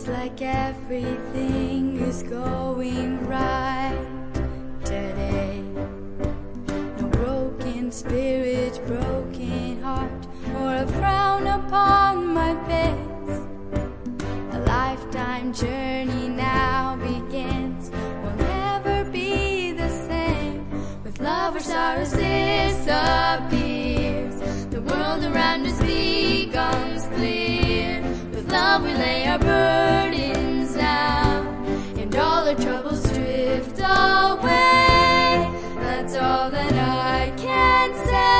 Feels like everything is going right today. No broken spirit, broken heart, or a frown upon my face. A lifetime journey now begins, will never be the same. With love our sorrows disappears, the world around us becomes clear. With love we lay our burdens down, and all our troubles drift away. That's all that I can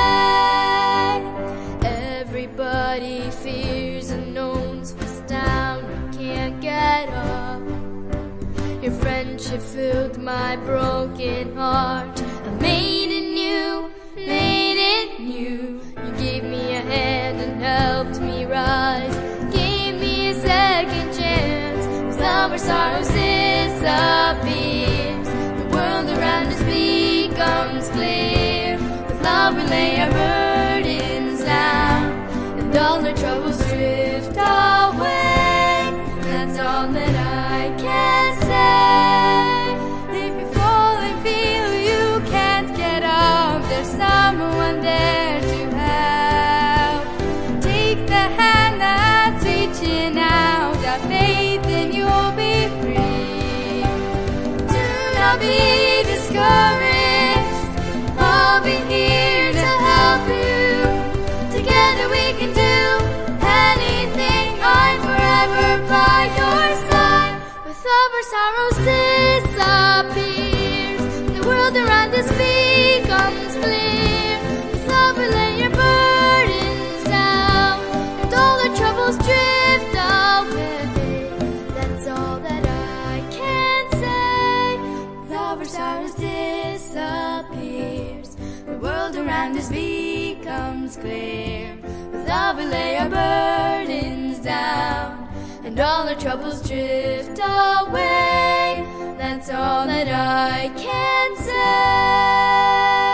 say. Everybody fears unknowns, falls down and can't get up. Your friendship filled my broken heart. I made it new, made it new. You gave me a hand and helped me rise, gave me a second chance. With love our sorrows disappears, the world around us becomes clear. With love we lay our burdens down, and all our troubles drift away. That's all that I can say. If you fall and feel you can't get up, there's someone there to help. Take the hand that's reaching out, have faith and you'll be free. Do not be discouraged, I'll be here to help you. Together we can do anything, I'm forever by your side. With love our sorrows disappears, the world around us becomes clear. With love we lay your burdens down, and all our troubles drift away. That's all that I can say. Love our sorrows disappears, the world around us becomes clear. With love we lay our burdens down, and all our troubles drift away. That's all that I can say.